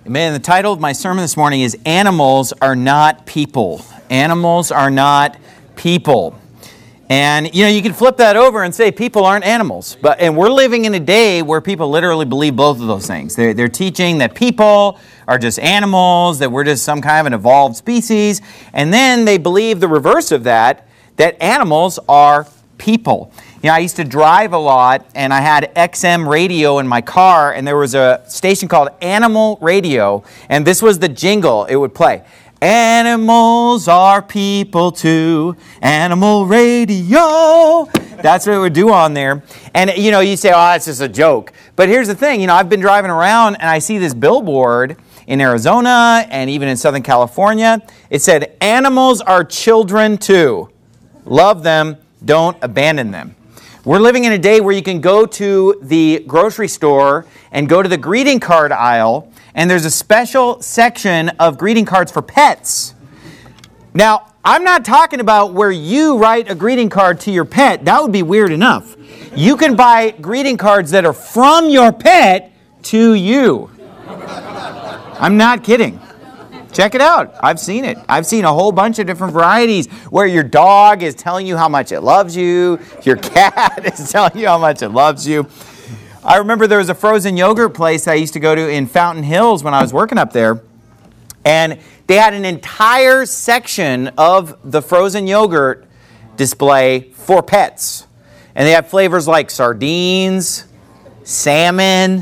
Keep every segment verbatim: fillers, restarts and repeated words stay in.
Man, the title of my sermon this morning is Animals Are Not People. Animals are not people. And, you know, you can flip that over and say people aren't animals. But and we're living in a day where people literally believe both of those things. They're, they're teaching that people are just animals, that we're just some kind of an evolved species. And then they believe the reverse of that, that animals are people. You know, I used to drive a lot, and I had X M radio in my car, and there was a station called Animal Radio, and this was the jingle it would play. Animals are people too, Animal Radio. That's what it would do on there. And, you know, you say, oh, it's just a joke. But here's the thing, you know, I've been driving around, and I see this billboard in Arizona and even in Southern California. It said, animals are children too. Love them, don't abandon them. We're living in a day where you can go to the grocery store and go to the greeting card aisle, and there's a special section of greeting cards for pets. Now, I'm not talking about where you write a greeting card to your pet. That would be weird enough. You can buy greeting cards that are from your pet to you. I'm not kidding. Check it out. I've seen it. I've seen a whole bunch of different varieties where your dog is telling you how much it loves you. Your cat is telling you how much it loves you. I remember there was a frozen yogurt place I used to go to in Fountain Hills when I was working up there. And they had an entire section of the frozen yogurt display for pets. And they had flavors like sardines, salmon.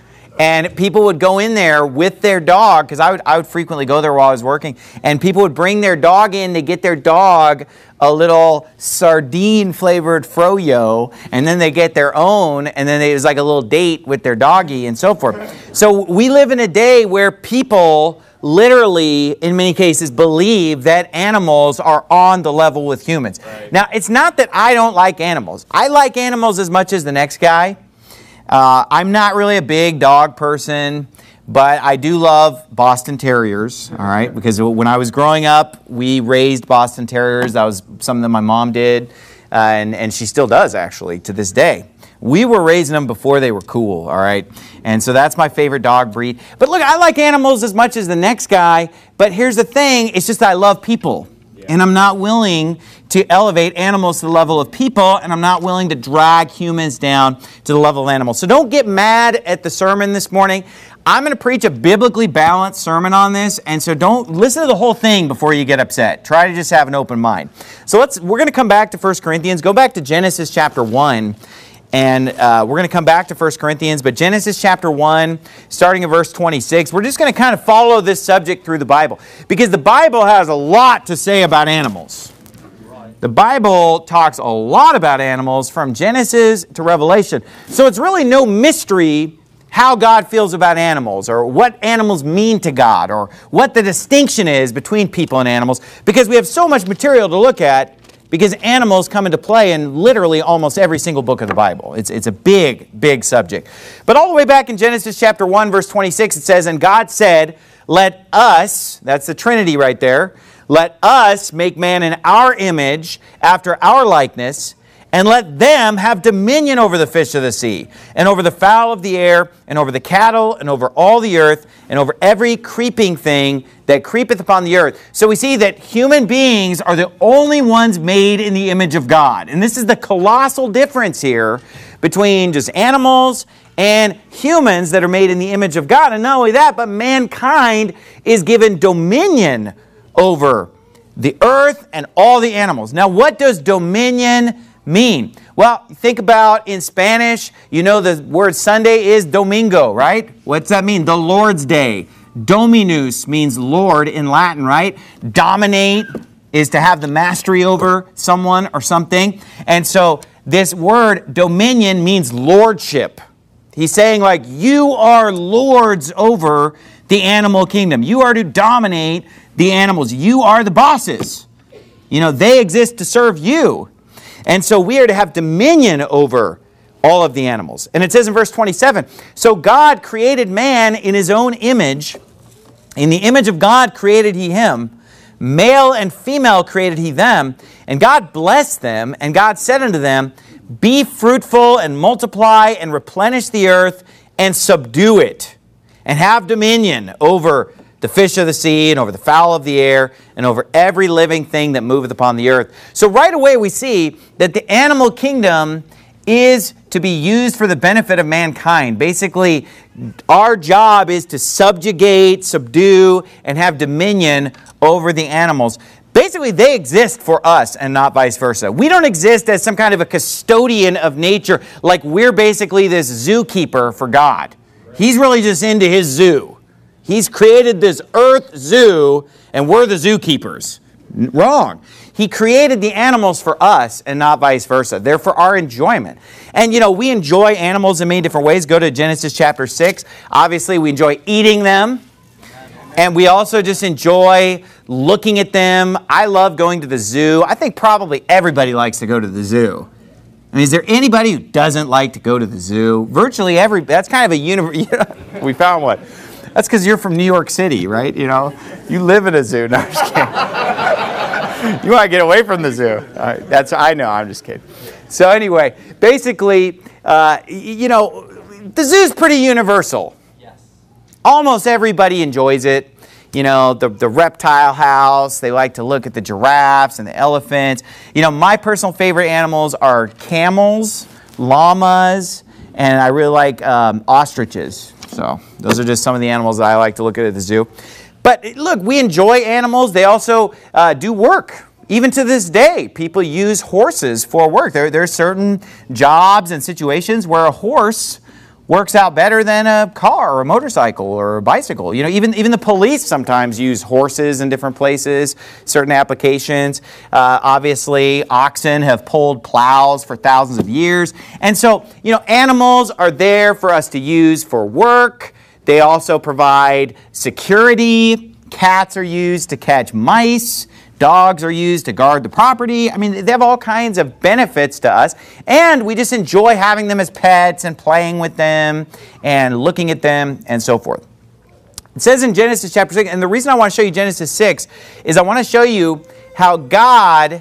And people would go in there with their dog, because I would, I would frequently go there while I was working, and people would bring their dog in to get their dog a little sardine-flavored froyo, and then they get their own, and then it was like a little date with their doggy and so forth. So we live in a day where people literally, in many cases, believe that animals are on the level with humans. Right. Now, it's not that I don't like animals. I like animals as much as the next guy. Uh, I'm not really a big dog person, but I do love Boston Terriers, all right? Because when I was growing up, we raised Boston Terriers. That was something that my mom did, uh, and, and she still does, actually, to this day. We were raising them before they were cool, all right? And so that's my favorite dog breed. But look, I like animals as much as the next guy, but here's the thing, it's just that I love people. And I'm not willing to elevate animals to the level of people, and I'm not willing to drag humans down to the level of animals. So don't get mad at the sermon this morning. I'm going to preach a biblically balanced sermon on this, and so don't listen to the whole thing before you get upset. Try to just have an open mind. So let's we're going to come back to First Corinthians. Go back to Genesis chapter one. And uh, we're going to come back to First Corinthians, but Genesis chapter one, starting at verse twenty-six, we're just going to kind of follow this subject through the Bible. Because the Bible has a lot to say about animals. The Bible talks a lot about animals from Genesis to Revelation. So it's really no mystery how God feels about animals, or what animals mean to God, or what the distinction is between people and animals, because we have so much material to look at. Because animals come into play in literally almost every single book of the Bible. It's, it's a big, big subject. But all the way back in Genesis chapter one, verse twenty-six, it says, and God said, let us, that's the Trinity right there, let us make man in our image, after our likeness, and let them have dominion over the fish of the sea, and over the fowl of the air, and over the cattle, and over all the earth, and over every creeping thing that creepeth upon the earth. So we see that human beings are the only ones made in the image of God. And this is the colossal difference here between just animals and humans that are made in the image of God. And not only that, but mankind is given dominion over the earth and all the animals. Now, what does dominion mean? Well, think about in Spanish, you know the word Sunday is domingo, right? What's that mean? The Lord's Day. Dominus means Lord in Latin, right? Dominate is to have the mastery over someone or something. And so this word dominion means lordship. He's saying like you are lords over the animal kingdom. You are to dominate the animals. You are the bosses. You know, they exist to serve you. And so we are to have dominion over all of the animals. And it says in verse twenty-seven, so God created man in his own image. In the image of God created he him. Male and female created he them. And God blessed them. And God said unto them, be fruitful and multiply and replenish the earth and subdue it. and have dominion over the fish of the sea, and over the fowl of the air, and over every living thing that moveth upon the earth. So right away we see that the animal kingdom is to be used for the benefit of mankind. Basically, our job is to subjugate, subdue, and have dominion over the animals. Basically, they exist for us and not vice versa. We don't exist as some kind of a custodian of nature, like we're basically this zookeeper for God. He's really just into his zoo. He's created this earth zoo, and we're the zookeepers. Wrong. He created the animals for us and not vice versa. They're for our enjoyment. And, you know, we enjoy animals in many different ways. Go to Genesis chapter six. Obviously, we enjoy eating them. And we also just enjoy looking at them. I love going to the zoo. I think probably everybody likes to go to the zoo. I mean, is there anybody who doesn't like to go to the zoo? Virtually every, that's kind of a universe. We found one. That's because you're from New York City, right? You know, you live in a zoo. No, I'm just kidding. You want to get away from the zoo. All right, that's, I know, I'm just kidding. So anyway, basically, uh, you know, the zoo's pretty universal. Yes. Almost everybody enjoys it. You know, the, the reptile house, they like to look at the giraffes and the elephants. You know, my personal favorite animals are camels, llamas, and I really like um, ostriches. So those are just some of the animals that I like to look at at the zoo. But look, we enjoy animals. They also uh, do work. Even to this day, people use horses for work. There, there are certain jobs and situations where a horse works out better than a car or a motorcycle or a bicycle. You know, even, even the police sometimes use horses in different places, certain applications. Uh, obviously, oxen have pulled plows for thousands of years. And so, you know, animals are there for us to use for work. They also provide security. Cats are used to catch mice. Dogs are used to guard the property. I mean, they have all kinds of benefits to us. And we just enjoy having them as pets and playing with them and looking at them and so forth. It says in Genesis chapter six, and the reason I want to show you Genesis six is I want to show you how God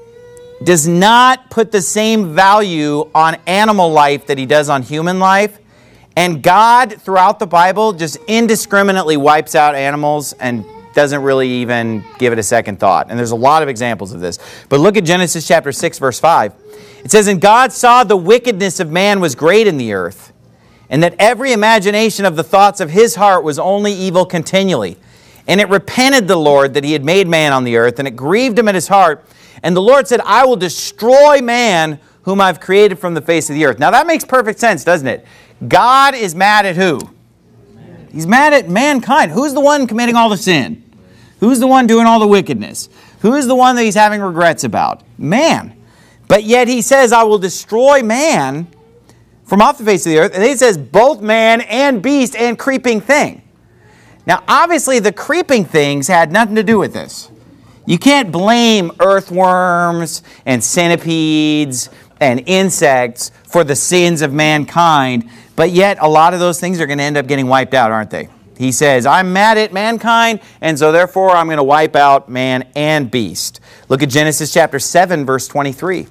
does not put the same value on animal life that he does on human life. And God, throughout the Bible, just indiscriminately wipes out animals and doesn't really even give it a second thought. And there's a lot of examples of this. But look at Genesis chapter six, verse five. It says, "And God saw the wickedness of man was great in the earth, and that every imagination of the thoughts of his heart was only evil continually. And it repented the Lord that he had made man on the earth, and it grieved him at his heart. And the Lord said, I will destroy man whom I've created from the face of the earth." Now that makes perfect sense, doesn't it? God is mad at who? He's mad at mankind. Who's the one committing all the sin? Who's the one doing all the wickedness? Who's the one that he's having regrets about? Man. But yet he says, I will destroy man from off the face of the earth. And then he says, both man and beast and creeping thing. Now, obviously, the creeping things had nothing to do with this. You can't blame earthworms and centipedes and insects for the sins of mankind. But yet, a lot of those things are going to end up getting wiped out, aren't they? He says, I'm mad at mankind, and so therefore I'm going to wipe out man and beast. Look at Genesis chapter seven, verse twenty-three.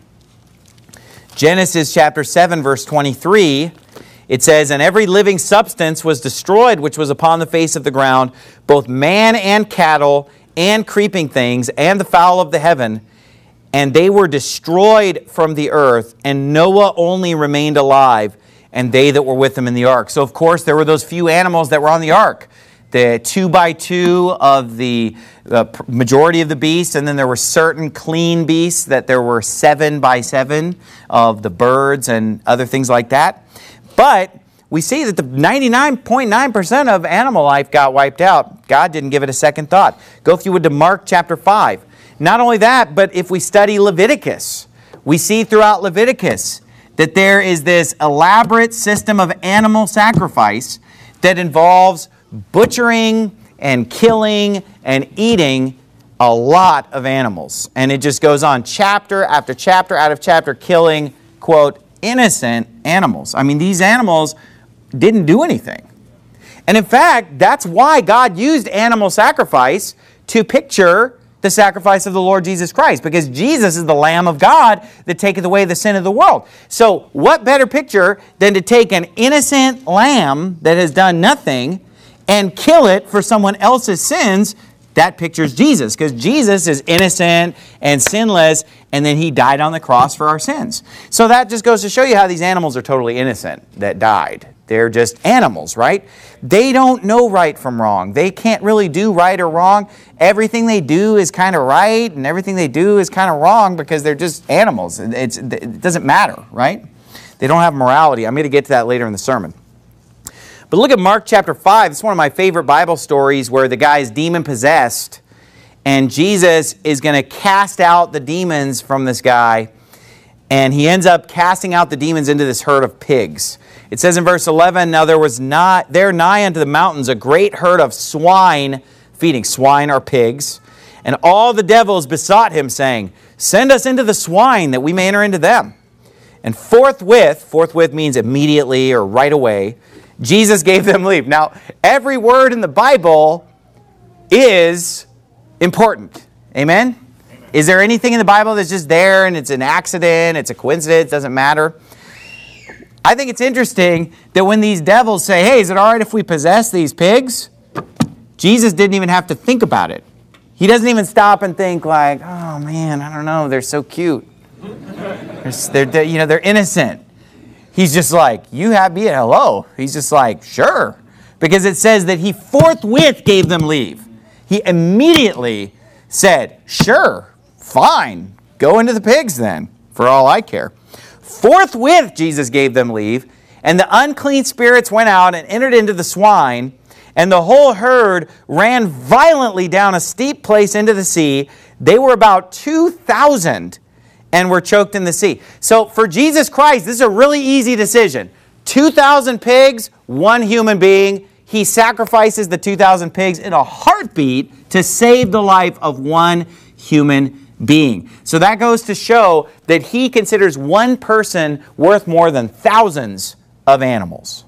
Genesis chapter seven, verse twenty-three, it says, "And every living substance was destroyed which was upon the face of the ground, both man and cattle, and creeping things, and the fowl of the heaven. And they were destroyed from the earth, and Noah only remained alive, and they that were with him in the ark." So, of course, there were those few animals that were on the ark. The two by two of the, the majority of the beasts, and then there were certain clean beasts that there were seven by seven of the birds and other things like that. But we see that the ninety-nine point nine percent of animal life got wiped out. God didn't give it a second thought. Go, if you would, to Mark chapter five. Not only that, but if we study Leviticus, we see throughout Leviticus that there is this elaborate system of animal sacrifice that involves butchering and killing and eating a lot of animals. And it just goes on chapter after chapter out of chapter, killing, quote, innocent animals. I mean, these animals didn't do anything. And in fact, that's why God used animal sacrifice to picture the sacrifice of the Lord Jesus Christ, because Jesus is the Lamb of God that taketh away the sin of the world. So what better picture than to take an innocent lamb that has done nothing and kill it for someone else's sins, that pictures Jesus, because Jesus is innocent and sinless, and then he died on the cross for our sins. So that just goes to show you how these animals are totally innocent that died. They're just animals, right? They don't know right from wrong. They can't really do right or wrong. Everything they do is kind of right, and everything they do is kind of wrong because they're just animals. It's, it doesn't matter, right? They don't have morality. I'm going to get to that later in the sermon. But look at Mark chapter five. It's one of my favorite Bible stories where the guy is demon-possessed, and Jesus is going to cast out the demons from this guy, and he ends up casting out the demons into this herd of pigs. It says in verse eleven, now there was not there nigh unto the mountains a great herd of swine feeding. Swine are pigs. And all the devils besought him, saying, send us into the swine, that we may enter into them. And forthwith, forthwith means immediately or right away, Jesus gave them leave. Now, every word in the Bible is important. Amen? Amen? Is there anything in the Bible that's just there and it's an accident, it's a coincidence, doesn't matter? I think it's interesting that when these devils say, hey, is it all right if we possess these pigs? Jesus didn't even have to think about it. He doesn't even stop and think like, oh man, I don't know, they're so cute. They're, they're, you know, they're innocent. He's just like, you have me at hello. He's just like, sure. Because it says that he forthwith gave them leave. He immediately said, sure, fine, go into the pigs then, for all I care. Forthwith Jesus gave them leave, and the unclean spirits went out and entered into the swine, and the whole herd ran violently down a steep place into the sea. They were about two thousand and were choked in the sea. So for Jesus Christ, this is a really easy decision. two thousand pigs, one human being. He sacrifices the two thousand pigs in a heartbeat to save the life of one human being. So that goes to show that he considers one person worth more than thousands of animals.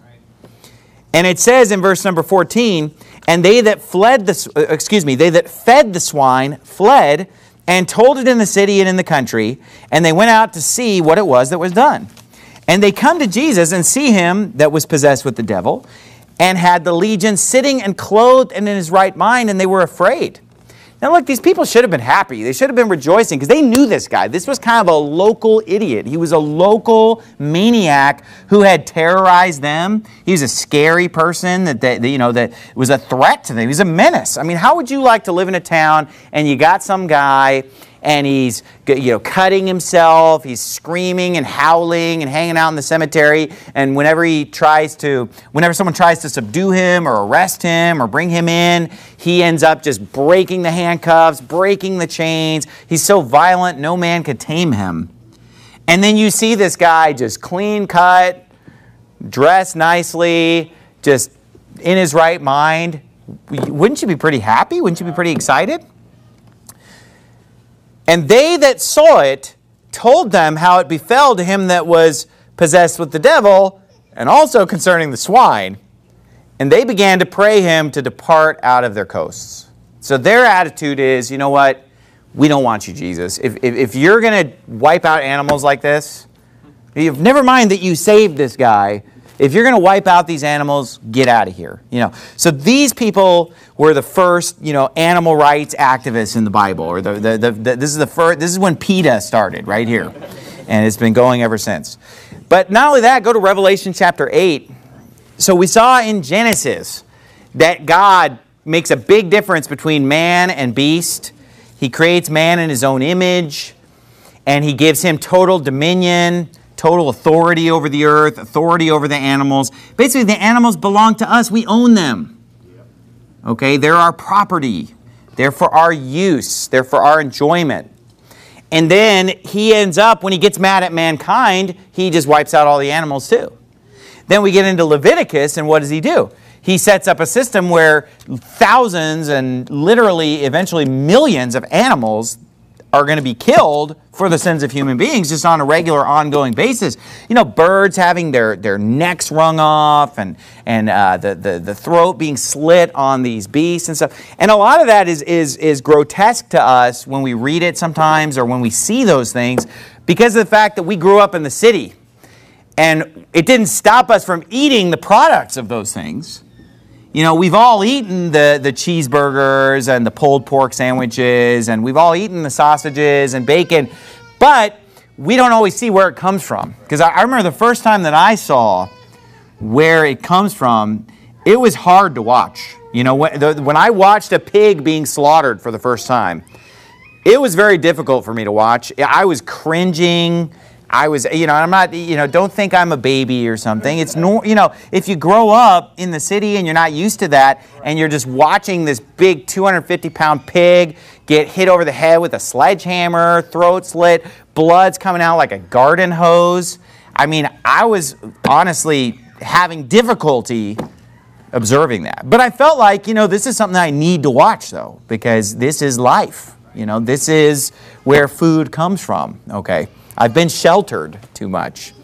And it says in verse number fourteen, and they that fled the, excuse me, they that fed the swine fled and told it in the city and in the country, and they went out to see what it was that was done. And they come to Jesus and see him that was possessed with the devil, and had the legion sitting and clothed and in his right mind, and they were afraid. Now look, these people should have been happy. They should have been rejoicing because they knew this guy. This was kind of a local idiot. He was a local maniac who had terrorized them. He was a scary person that, that you know, that was a threat to them. He was a menace. I mean, how would you like to live in a town and you got some guy and he's, you know, cutting himself, he's screaming and howling and hanging out in the cemetery, and whenever he tries to, whenever someone tries to subdue him or arrest him or bring him in, he ends up just breaking the handcuffs, breaking the chains. He's so violent, no man could tame him. And then you see this guy just clean cut, dressed nicely, just in his right mind. Wouldn't you be pretty happy? Wouldn't you be pretty excited? And they that saw it told them how it befell to him that was possessed with the devil, and also concerning the swine. And they began to pray him to depart out of their coasts. So their attitude is, you know what? We don't want you, Jesus. If, if, if you're going to wipe out animals like this, if, never mind that you saved this guy. If you're going to wipe out these animals, get out of here. You know. So these people were the first, you know, animal rights activists in the Bible. Or the, the, the, the this is the first. This is when PETA started, right here, and it's been going ever since. But not only that, go to Revelation chapter eight. So we saw in Genesis that God makes a big difference between man and beast. He creates man in his own image, and he gives him total dominion, total authority over the earth, authority over the animals. Basically, the animals belong to us. We own them. Okay, they're our property. They're for our use. They're for our enjoyment. And then he ends up, when he gets mad at mankind, he just wipes out all the animals too. Then we get into Leviticus, and what does he do? He sets up a system where thousands and literally eventually millions of animals are going to be killed for the sins of human beings just on a regular, ongoing basis. You know, birds having their, their necks wrung off, and, and uh, the, the, the throat being slit on these beasts and stuff. And a lot of that is, is, is grotesque to us when we read it sometimes or when we see those things, because of the fact that we grew up in the city. And it didn't stop us from eating the products of those things. You know, we've all eaten the, the cheeseburgers and the pulled pork sandwiches, and we've all eaten the sausages and bacon, but we don't always see where it comes from. Because I, I remember the first time that I saw where it comes from, it was hard to watch. You know, when, the, when I watched a pig being slaughtered for the first time, it was very difficult for me to watch. I was cringing. I was, you know, I'm not, you know, don't think I'm a baby or something. It's no, you know, if you grow up in the city and you're not used to that and you're just watching this big two hundred fifty pound pig get hit over the head with a sledgehammer, throat slit, blood's coming out like a garden hose. I mean, I was honestly having difficulty observing that. But I felt like, you know, this is something I need to watch though, because this is life. You know, this is where food comes from, okay? I've been sheltered too much.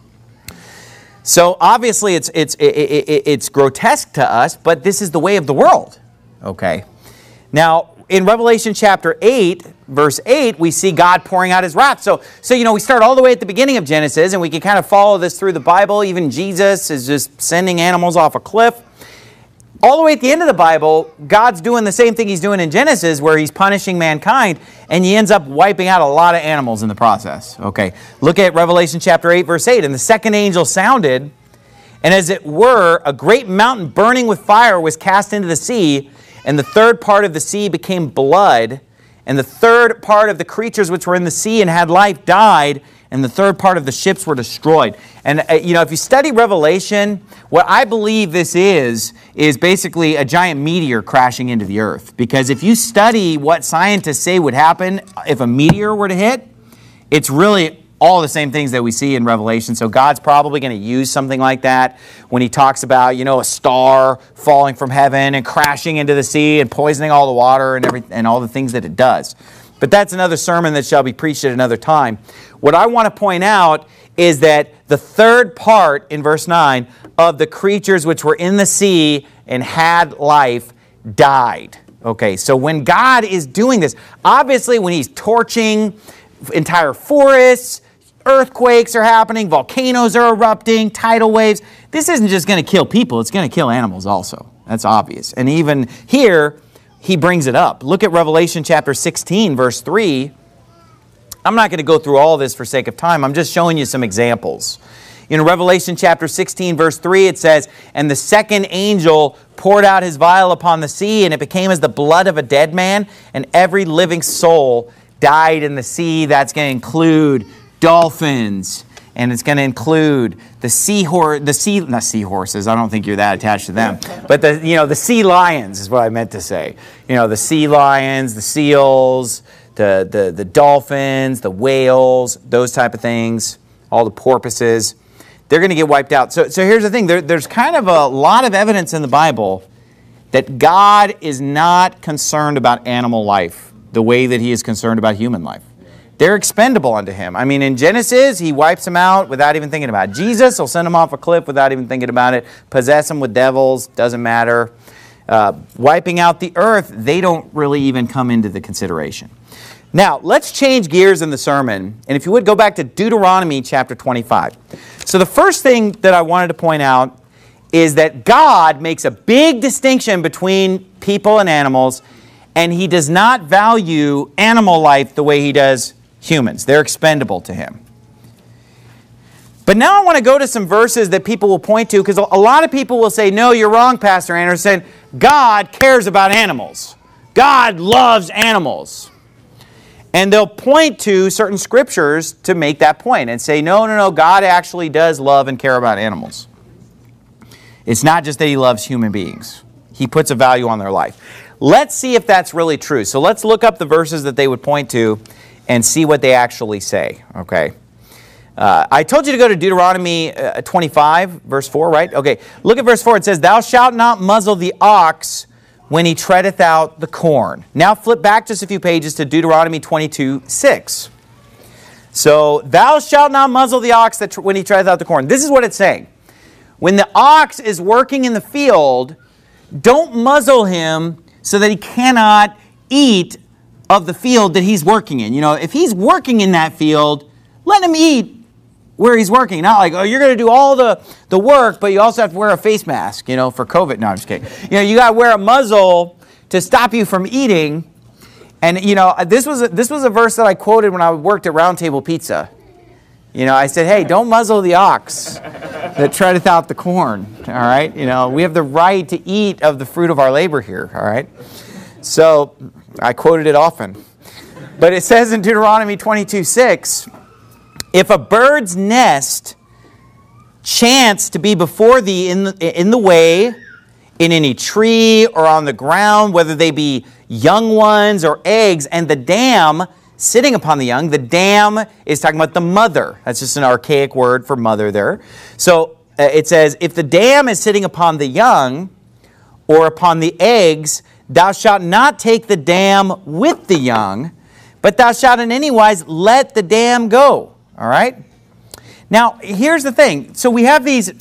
So obviously it's, it's, it, it, it's grotesque to us, but this is the way of the world, okay? Now, in Revelation chapter eight, verse eight, we see God pouring out His wrath. So, so, you know, we start all the way at the beginning of Genesis, and we can kind of follow this through the Bible. Even Jesus is just sending animals off a cliff. All the way at the end of the Bible, God's doing the same thing He's doing in Genesis, where He's punishing mankind, and He ends up wiping out a lot of animals in the process. Okay, look at Revelation chapter eight, verse eight. And the second angel sounded, and as it were, a great mountain burning with fire was cast into the sea, and the third part of the sea became blood, and the third part of the creatures which were in the sea and had life died, and the third part of the ships were destroyed. And, uh, you know, if you study Revelation, what I believe this is, is basically a giant meteor crashing into the earth. Because if you study what scientists say would happen if a meteor were to hit, it's really all the same things that we see in Revelation. So God's probably going to use something like that when He talks about, you know, a star falling from heaven and crashing into the sea and poisoning all the water and every, and all the things that it does. But that's another sermon that shall be preached at another time. What I want to point out is that the third part in verse nine of the creatures which were in the sea and had life died. Okay, so when God is doing this, obviously when He's torching entire forests, earthquakes are happening, volcanoes are erupting, tidal waves, this isn't just going to kill people, it's going to kill animals also. That's obvious. And even here, He brings it up. Look at Revelation chapter sixteen, verse three. I'm not going to go through all this for sake of time. I'm just showing you some examples. In Revelation chapter sixteen, verse three, it says, "And the second angel poured out his vial upon the sea, and it became as the blood of a dead man, and every living soul died in the sea." That's going to include dolphins, and it's going to include the seahorse, the sea, not seahorses. I don't think you're that attached to them, but the you know the sea lions is what I meant to say. You know the sea lions, the seals, the the the dolphins, the whales, those type of things. All the porpoises, they're going to get wiped out. So so here's the thing. There, there's kind of a lot of evidence in the Bible that God is not concerned about animal life the way that He is concerned about human life. They're expendable unto Him. I mean, in Genesis, He wipes them out without even thinking about it. Jesus will send them off a cliff without even thinking about it. Possess them with devils, doesn't matter. Uh, wiping out the earth, they don't really even come into the consideration. Now, let's change gears in the sermon. And if you would, go back to Deuteronomy chapter twenty-five. So the first thing that I wanted to point out is that God makes a big distinction between people and animals, and He does not value animal life the way He does humans. They're expendable to Him. But now I want to go to some verses that people will point to, because a lot of people will say, no, you're wrong, Pastor Anderson. God cares about animals. God loves animals. And they'll point to certain scriptures to make that point and say, no, no, no, God actually does love and care about animals. It's not just that He loves human beings. He puts a value on their life. Let's see if that's really true. So let's look up the verses that they would point to and see what they actually say, okay? Uh, I told you to go to Deuteronomy uh, twenty-five, verse four, right? Okay, look at verse four. It says, "Thou shalt not muzzle the ox when he treadeth out the corn." Now flip back just a few pages to Deuteronomy twenty-two, six. So, "Thou shalt not muzzle the ox that tr- when he treadeth out the corn." This is what it's saying. When the ox is working in the field, don't muzzle him so that he cannot eat of the field that he's working in. You know, if he's working in that field, let him eat where he's working. Not like, oh, you're going to do all the, the work, but you also have to wear a face mask, you know, for COVID. No, I'm just kidding. You know, you got to wear a muzzle to stop you from eating. And, you know, this was, a, this was a verse that I quoted when I worked at Round Table Pizza. You know, I said, hey, don't muzzle the ox that treadeth out the corn, all right? You know, we have the right to eat of the fruit of our labor here, all right? So I quoted it often. But it says in Deuteronomy twenty-two six, if a bird's nest chance to be before thee in the, in the way, in any tree or on the ground, whether they be young ones or eggs, and the dam sitting upon the young. The dam is talking about the mother. That's just an archaic word for mother there. So uh, it says, if the dam is sitting upon the young or upon the eggs, thou shalt not take the dam with the young, but thou shalt in any wise let the dam go. All right? Now, here's the thing. So we have these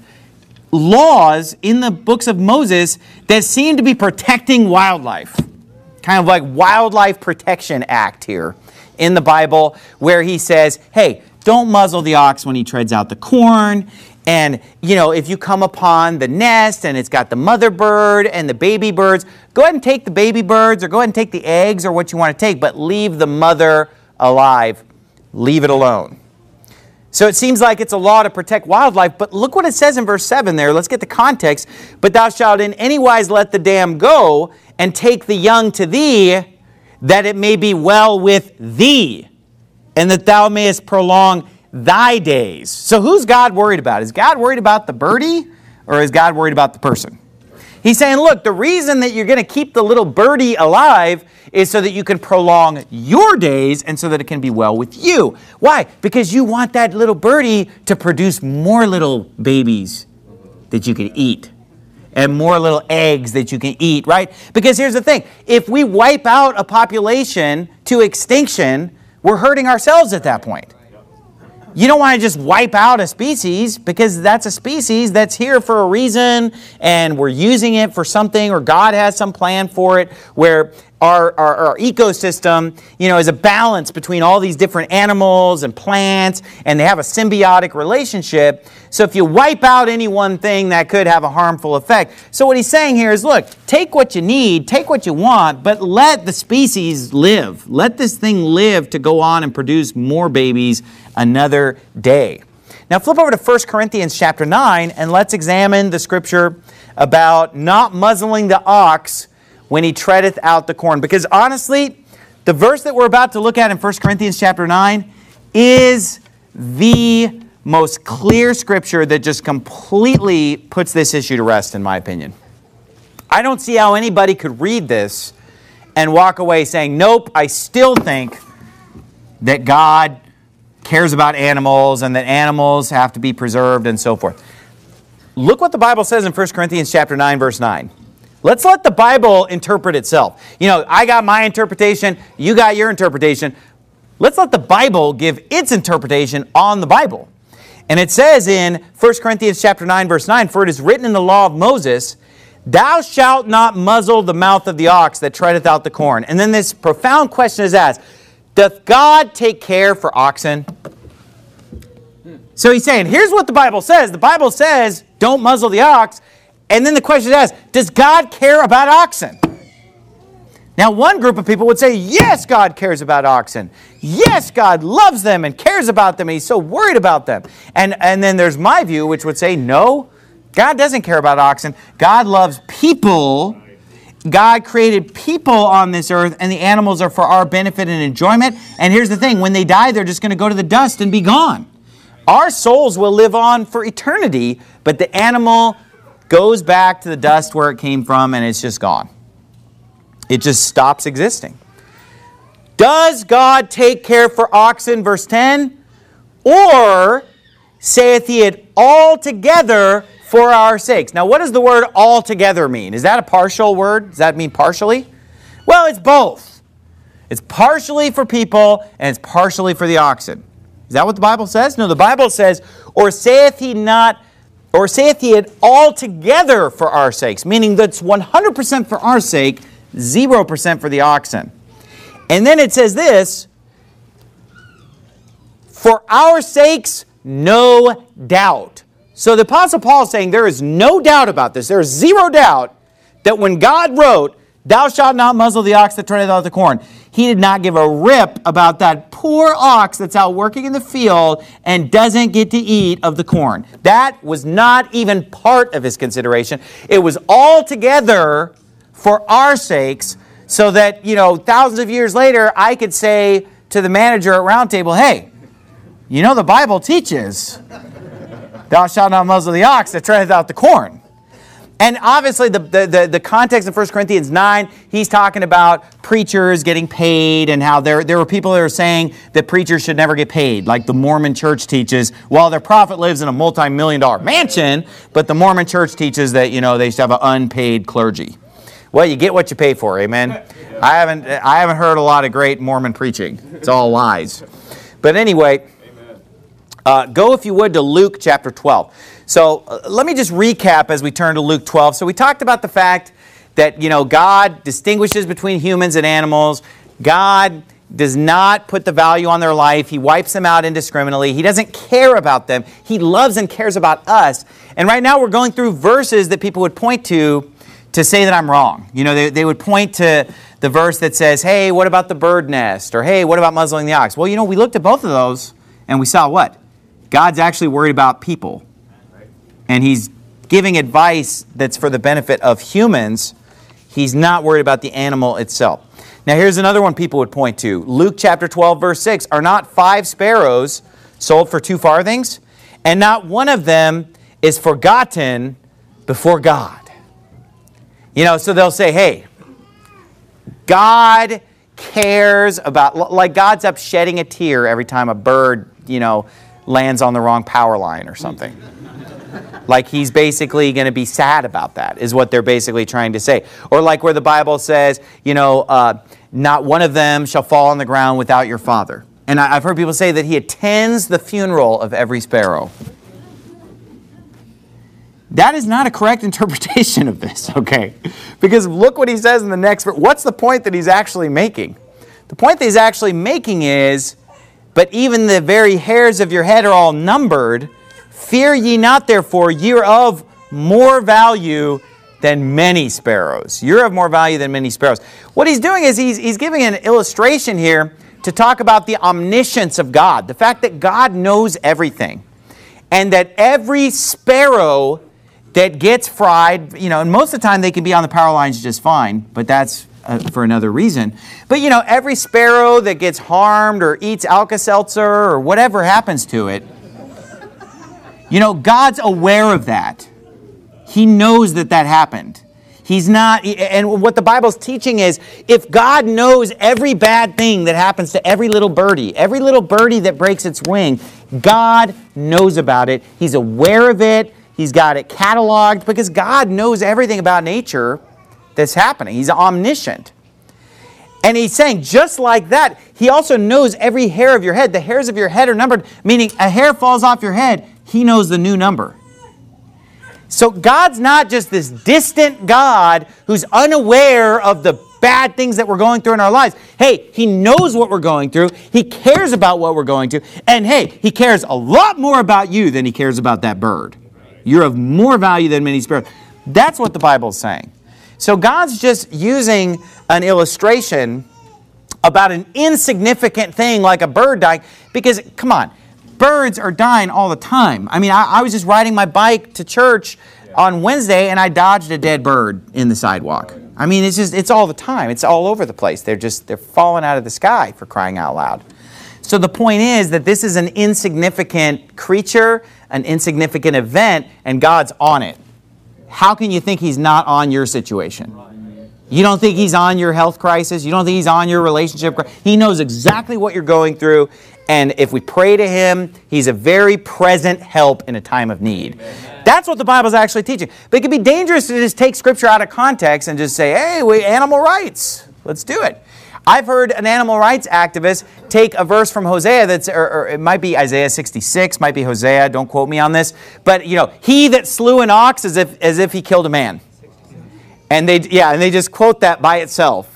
laws in the books of Moses that seem to be protecting wildlife. Kind of like Wildlife Protection Act here in the Bible, where he says, hey, don't muzzle the ox when he treads out the corn. And, you know, if you come upon the nest and it's got the mother bird and the baby birds, go ahead and take the baby birds or go ahead and take the eggs or what you want to take, but leave the mother alive. Leave it alone. So it seems like it's a law to protect wildlife, but look what it says in verse seven there. Let's get the context. But thou shalt in any wise let the dam go and take the young to thee, that it may be well with thee, and that thou mayest prolong thy days. So who's God worried about? Is God worried about the birdie, or is God worried about the person? He's saying, look, the reason that you're going to keep the little birdie alive is so that you can prolong your days and so that it can be well with you. Why? Because you want that little birdie to produce more little babies that you can eat. And more little eggs that you can eat, right? Because here's the thing. If we wipe out a population to extinction, we're hurting ourselves at that point. You don't want to just wipe out a species, because that's a species that's here for a reason and we're using it for something, or God has some plan for it, where our, our, our ecosystem, you know, is a balance between all these different animals and plants, and they have a symbiotic relationship. So if you wipe out any one thing, that could have a harmful effect. So what he's saying here is, look, take what you need, take what you want, but let the species live. Let this thing live to go on and produce more babies another day. Now flip over to First Corinthians chapter nine, and let's examine the scripture about not muzzling the ox when he treadeth out the corn. Because honestly, the verse that we're about to look at in First Corinthians chapter nine is the most clear scripture that just completely puts this issue to rest, in my opinion. I don't see how anybody could read this and walk away saying, nope, I still think that God cares about animals and that animals have to be preserved and so forth. Look what the Bible says in First Corinthians chapter nine, verse nine. Let's let the Bible interpret itself. You know, I got my interpretation, you got your interpretation. Let's let the Bible give its interpretation on the Bible. And it says in First Corinthians chapter nine, verse nine, for it is written in the law of Moses, thou shalt not muzzle the mouth of the ox that treadeth out the corn. And then this profound question is asked, doth God take care for oxen? So he's saying, here's what the Bible says. The Bible says, don't muzzle the ox. And then the question is asked, does God care about oxen? Now, one group of people would say, yes, God cares about oxen. Yes, God loves them and cares about them. And he's so worried about them. And, and then there's my view, which would say, no, God doesn't care about oxen. God loves people. God created people on this earth, and the animals are for our benefit and enjoyment. And here's the thing. When they die, they're just going to go to the dust and be gone. Our souls will live on for eternity, but the animal goes back to the dust where it came from, and it's just gone. It just stops existing. Does God take care for oxen, verse ten? Or saith he it altogether for our sakes? Now, what does the word altogether mean? Is that a partial word? Does that mean partially? Well, it's both. It's partially for people, and it's partially for the oxen. Is that what the Bible says? No, the Bible says, or saith he not, or saith he it altogether for our sakes, meaning that's one hundred percent for our sake, zero percent for the oxen. And then it says this, for our sakes no doubt. So the Apostle Paul is saying there is no doubt about this. There is zero doubt that when God wrote, thou shalt not muzzle the ox that treadeth out the corn, he did not give a rip about that poor ox that's out working in the field and doesn't get to eat of the corn. That was not even part of his consideration. It was all together for our sakes, so that, you know, thousands of years later, I could say to the manager at Round Table, hey, you know the Bible teaches, thou shalt not muzzle the ox that treadeth out the corn. And obviously, the, the, the, the context of First Corinthians nine, he's talking about preachers getting paid and how there, there were people that are saying that preachers should never get paid, like the Mormon church teaches. Well, their prophet lives in a multi-million dollar mansion, but the Mormon church teaches that, you know, they should have an unpaid clergy. Well, you get what you pay for, amen? I haven't, I haven't heard a lot of great Mormon preaching. It's all lies. But anyway, uh, go, if you would, to Luke chapter twelve. So uh, let me just recap as we turn to Luke twelve. So we talked about the fact that, you know, God distinguishes between humans and animals. God does not put the value on their life. He wipes them out indiscriminately. He doesn't care about them. He loves and cares about us. And right now we're going through verses that people would point to to say that I'm wrong. You know, they, they would point to the verse that says, hey, what about the bird nest? Or, hey, what about muzzling the ox? Well, you know, we looked at both of those and we saw what? God's actually worried about people. And he's giving advice that's for the benefit of humans. He's not worried about the animal itself. Now, here's another one people would point to. Luke chapter twelve, verse six. Are not five sparrows sold for two farthings? And not one of them is forgotten before God. You know, so they'll say, hey, God cares about, like God's up shedding a tear every time a bird, you know, lands on the wrong power line or something. Like he's basically going to be sad about that, is what they're basically trying to say. Or like where the Bible says, you know, uh, not one of them shall fall on the ground without your Father. And I, I've heard people say that he attends the funeral of every sparrow. That is not a correct interpretation of this, okay? Because look what he says in the next verse. What's the point that he's actually making? The point that he's actually making is, but even the very hairs of your head are all numbered. Fear ye not, therefore, ye are of more value than many sparrows. You're of more value than many sparrows. What he's doing is he's, he's giving an illustration here to talk about the omniscience of God. The fact that God knows everything. And that every sparrow that gets fried, you know, and most of the time they can be on the power lines just fine, but that's uh, for another reason. But, you know, every sparrow that gets harmed or eats Alka-Seltzer or whatever happens to it, you know, God's aware of that. He knows that that happened. He's not, and what the Bible's teaching is, if God knows every bad thing that happens to every little birdie, every little birdie that breaks its wing, God knows about it. He's aware of it. He's got it cataloged because God knows everything about nature that's happening. He's omniscient. And he's saying, just like that, he also knows every hair of your head. The hairs of your head are numbered, meaning a hair falls off your head, he knows the new number. So God's not just this distant God who's unaware of the bad things that we're going through in our lives. Hey, he knows what we're going through. He cares about what we're going through. And hey, he cares a lot more about you than he cares about that bird. You're of more value than many sparrows. That's what the Bible's saying. So God's just using an illustration about an insignificant thing like a bird dying. Because, come on, birds are dying all the time. I mean, I, I was just riding my bike to church on Wednesday and I dodged a dead bird in the sidewalk. I mean, it's just, it's all the time. It's all over the place. They're just, they're falling out of the sky, for crying out loud. So the point is that this is an insignificant creature, an insignificant event, and God's on it. How can you think he's not on your situation? You don't think he's on your health crisis? You don't think he's on your relationship crisis? He knows exactly what you're going through, and if we pray to him, he's a very present help in a time of need. Amen. That's what the Bible's actually teaching. But it can be dangerous to just take Scripture out of context and just say, hey, we animal rights. Let's do it. I've heard an animal rights activist take a verse from Hosea that's, or, or it might be Isaiah sixty-six, might be Hosea, don't quote me on this, but you know, he that slew an ox as if as if he killed a man. And they yeah, and they just quote that by itself.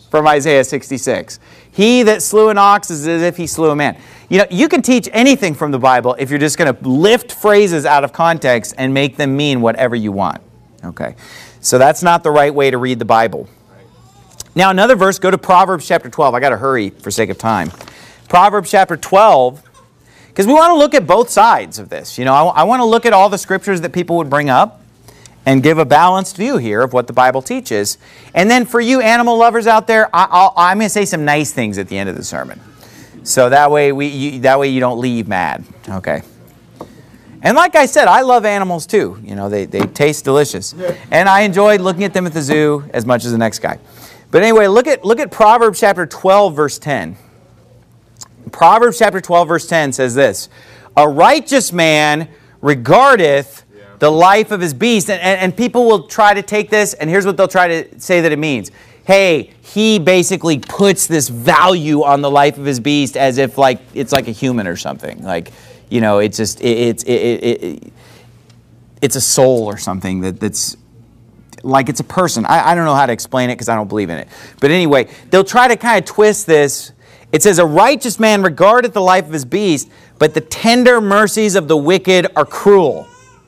from Isaiah sixty-six. He that slew an ox is as if he slew a man. You know, you can teach anything from the Bible if you're just going to lift phrases out of context and make them mean whatever you want. Okay, so that's not the right way to read the Bible. Now another verse, go to Proverbs chapter twelve. I got to hurry for sake of time. Proverbs chapter twelve, because we want to look at both sides of this. You know, I, I want to look at all the scriptures that people would bring up and give a balanced view here of what the Bible teaches. And then for you animal lovers out there, I, I'll, I'm going to say some nice things at the end of the sermon. So that way, we, you, that way you don't leave mad. Okay. And like I said, I love animals too. You know, they, they taste delicious. And I enjoyed looking at them at the zoo as much as the next guy. But anyway, look at, look at Proverbs chapter twelve, verse ten. Proverbs chapter twelve, verse ten says this, "A righteous man regardeth the life of his beast." And, and, and people will try to take this, and here's what they'll try to say that it means. Hey, he basically puts this value on the life of his beast as if like it's like a human or something. Like, you know, it's just, it, it's it, it, it, it's a soul or something that, that's like it's a person. I, I don't know how to explain it because I don't believe in it. But anyway, they'll try to kind of twist this. It says, "A righteous man regardeth the life of his beast, but the tender mercies of the wicked are cruel."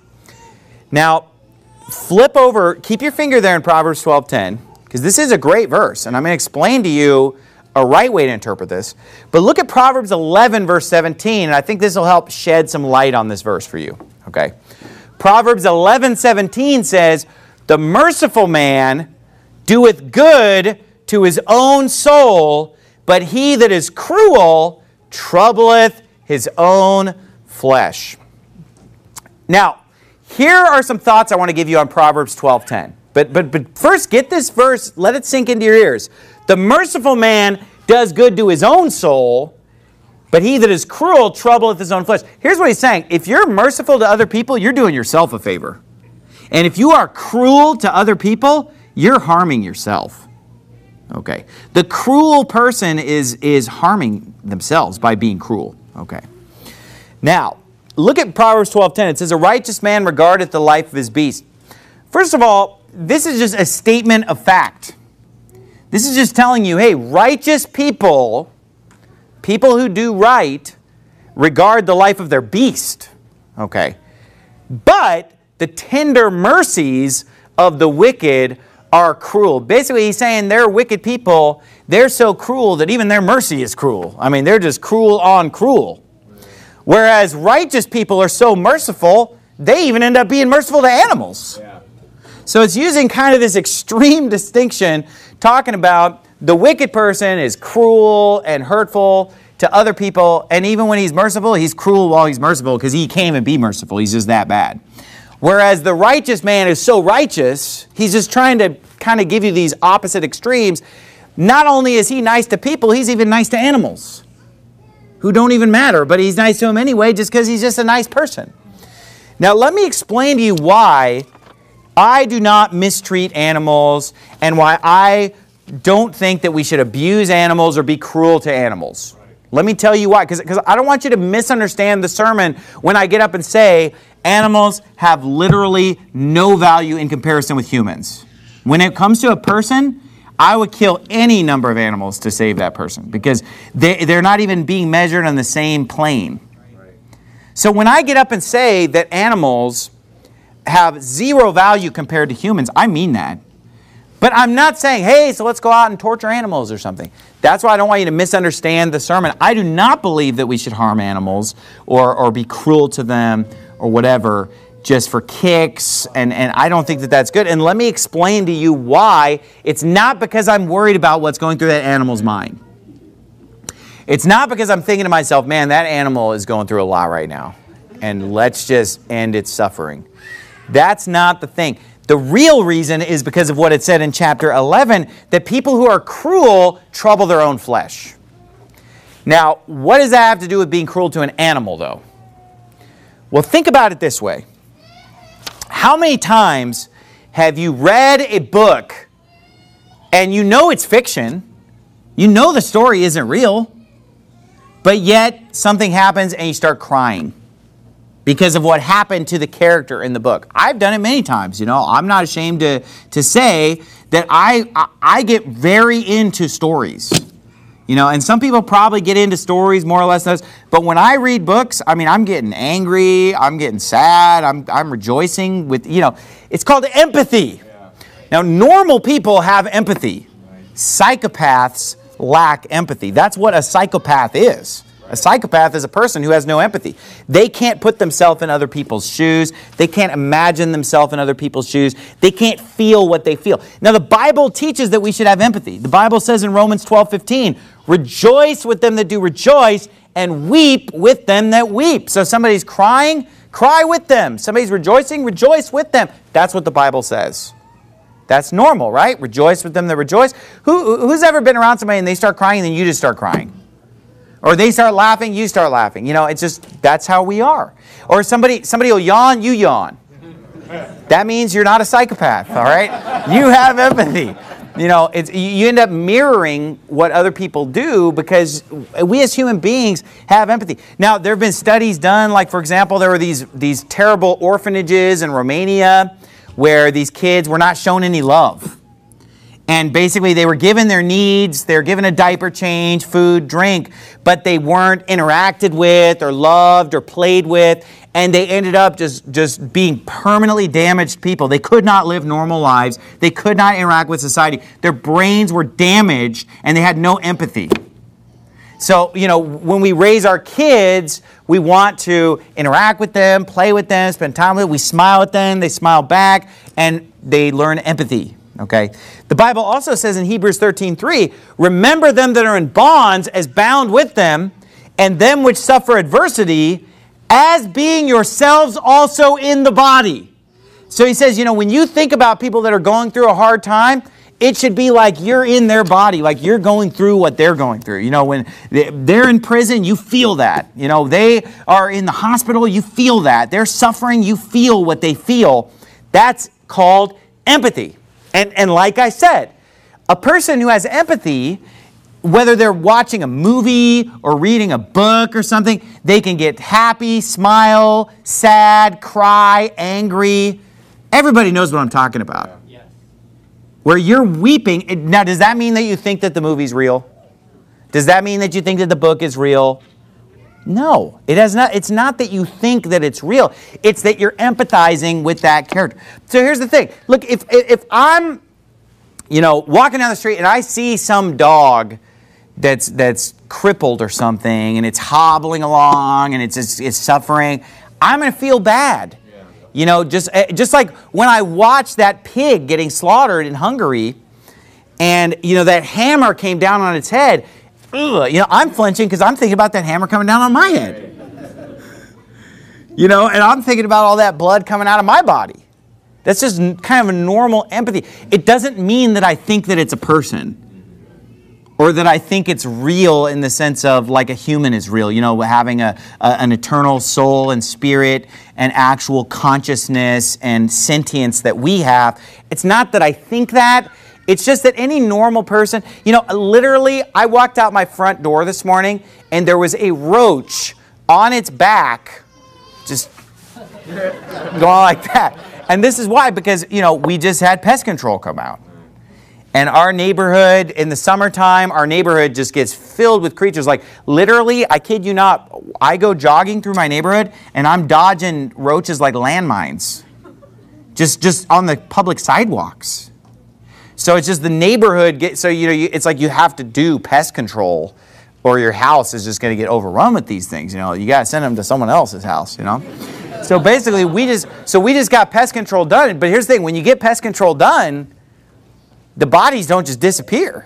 Now, flip over, keep your finger there in Proverbs twelve ten, because this is a great verse, and I'm going to explain to you a right way to interpret this. But look at Proverbs eleven, verse seventeen, and I think this will help shed some light on this verse for you. Okay, Proverbs eleven seventeen says, "The merciful man doeth good to his own soul, but he that is cruel troubleth his own flesh." Now, here are some thoughts I want to give you on Proverbs twelve ten. But, but, but first, get this verse, let it sink into your ears. The merciful man does good to his own soul, but he that is cruel troubleth his own flesh. Here's what he's saying. If you're merciful to other people, you're doing yourself a favor. And if you are cruel to other people, you're harming yourself. Okay. The cruel person is, is harming themselves by being cruel. Okay. Now, look at Proverbs twelve ten. It says, "A righteous man regardeth the life of his beast." First of all, this is just a statement of fact. This is just telling you, hey, righteous people, people who do right, regard the life of their beast. Okay. But the tender mercies of the wicked are cruel. Basically, he's saying they're wicked people. They're so cruel that even their mercy is cruel. I mean, they're just cruel on cruel. Whereas righteous people are so merciful, they even end up being merciful to animals. Yeah. So it's using kind of this extreme distinction, talking about the wicked person is cruel and hurtful to other people, and even when he's merciful, he's cruel while he's merciful because he can't even be merciful. He's just that bad. Whereas the righteous man is so righteous, he's just trying to kind of give you these opposite extremes. Not only is he nice to people, he's even nice to animals who don't even matter, but he's nice to them anyway just because he's just a nice person. Now, let me explain to you why I do not mistreat animals and why I don't think that we should abuse animals or be cruel to animals. Right. Let me tell you why, because I don't want you to misunderstand the sermon when I get up and say animals have literally no value in comparison with humans. When it comes to a person, I would kill any number of animals to save that person because they, they're not even being measured on the same plane. Right. So when I get up and say that animals have zero value compared to humans, I mean that. But I'm not saying, hey, so let's go out and torture animals or something. That's why I don't want you to misunderstand the sermon. I do not believe that we should harm animals or, or be cruel to them or whatever just for kicks, and, and I don't think that that's good. And let me explain to you why. It's not because I'm worried about what's going through that animal's mind. It's not because I'm thinking to myself, man, that animal is going through a lot right now, and let's just end its suffering. That's not the thing. The real reason is because of what it said in chapter eleven, that people who are cruel trouble their own flesh. Now, what does that have to do with being cruel to an animal, though? Well, think about it this way. How many times have you read a book and you know it's fiction, you know the story isn't real, but yet something happens and you start crying because of what happened to the character in the book? I've done it many times, you know. I'm not ashamed to, to say that I, I, I get very into stories. You know, and some people probably get into stories more or less than us. But when I read books, I mean, I'm getting angry, I'm getting sad, I'm, I'm rejoicing with, you know, it's called empathy. Yeah. Now, normal people have empathy. Right. Psychopaths lack empathy. That's what a psychopath is. Right. A psychopath is a person who has no empathy. They can't put themselves in other people's shoes. They can't imagine themselves in other people's shoes. They can't feel what they feel. Now, the Bible teaches that we should have empathy. The Bible says in Romans twelve fifteen, rejoice with them that do rejoice, and weep with them that weep. So somebody's crying, cry with them. Somebody's rejoicing, rejoice with them. That's what the Bible says. That's normal, right? Rejoice with them that rejoice. Who, who's ever been around somebody and they start crying and then you just start crying? Or they start laughing, you start laughing. You know, it's just, that's how we are. Or somebody, somebody will yawn, you yawn. That means you're not a psychopath, all right? You have empathy. You know, it's, you end up mirroring what other people do because we as human beings have empathy. Now, there have been studies done, like, for example, there were these, these terrible orphanages in Romania where these kids were not shown any love. And basically, they were given their needs, they were given a diaper change, food, drink, but they weren't interacted with or loved or played with, and they ended up just, just being permanently damaged people. They could not live normal lives. They could not interact with society. Their brains were damaged, and they had no empathy. So, you know, when we raise our kids, we want to interact with them, play with them, spend time with them. We smile at them, they smile back, and they learn empathy. Okay. The Bible also says in Hebrews thirteen three, remember them that are in bonds as bound with them, and them which suffer adversity, as being yourselves also in the body. So he says, you know, when you think about people that are going through a hard time, it should be like you're in their body, like you're going through what they're going through. You know, when they're in prison, you feel that. You know, they are in the hospital, you feel that. They're suffering, you feel what they feel. That's called empathy. And, and like I said, a person who has empathy, whether they're watching a movie or reading a book or something, they can get happy, smile, sad, cry, angry. Everybody knows what I'm talking about. Yes. Where you're weeping. Now, does that mean that you think that the movie's real? Does that mean that you think that the book is real? No, it has not. It's not that you think that it's real. It's that you're empathizing with that character. So here's the thing. Look, if if I'm, you know, walking down the street and I see some dog that's that's crippled or something, and it's hobbling along and it's it's, it's suffering, I'm going to feel bad. Yeah. You know, just just like when I watched that pig getting slaughtered in Hungary, and you know that hammer came down on its head. Ugh, you know, I'm flinching because I'm thinking about that hammer coming down on my head. You know, and I'm thinking about all that blood coming out of my body. That's just kind of a normal empathy. It doesn't mean that I think that it's a person or that I think it's real in the sense of like a human is real, you know, having a, a an eternal soul and spirit and actual consciousness and sentience that we have. It's not that I think that. It's just that any normal person, you know, literally, I walked out my front door this morning and there was a roach on its back, just going like that. And this is why, because, you know, we just had pest control come out. And our neighborhood, in the summertime, our neighborhood just gets filled with creatures. Like, literally, I kid you not, I go jogging through my neighborhood and I'm dodging roaches like landmines. Just, just on the public sidewalks. So it's just the neighborhood, get, so you know, you, it's like you have to do pest control or your house is just going to get overrun with these things. You know, you got to send them to someone else's house, you know. So basically, we just, so we just got pest control done. But here's the thing, when you get pest control done, the bodies don't just disappear.